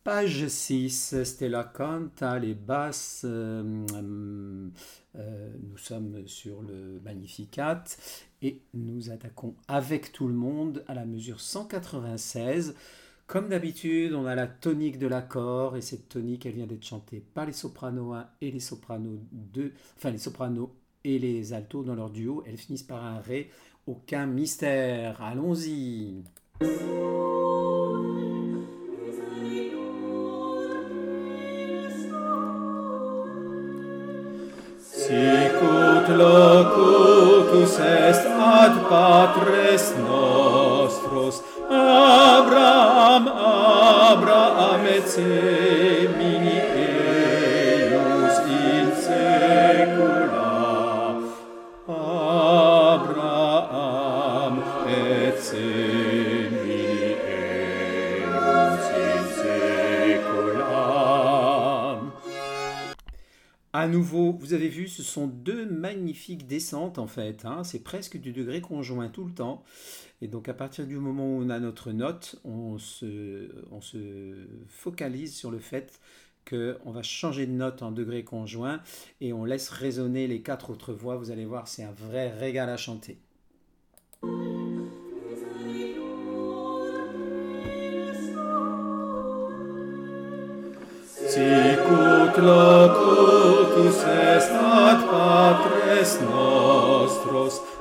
Page 6, Stella canta, les basses. Nous sommes sur le Magnificat et nous attaquons avec tout le monde à la mesure 196. Comme d'habitude, on a la tonique de l'accord et cette tonique, elle vient d'être chantée par les sopranos 1 et les sopranos 2, enfin les sopranos et les altos dans leur duo. Elles finissent par un ré, aucun mystère. Allons-y. Sicut locutus est ad patres nostros Abraham et semini eius in saecula Abraham et semini eius in saecula. À nouveau, vous avez vu, ce sont deux magnifiques descentes en fait, hein. C'est presque du degré conjoint tout le temps. Et donc à partir du moment où on a notre note, on se focalise sur le fait qu'on va changer de note en degré conjoint et on laisse résonner les quatre autres voix. Vous allez voir, c'est un vrai régal à chanter. Sicut locutus est ad patres nostros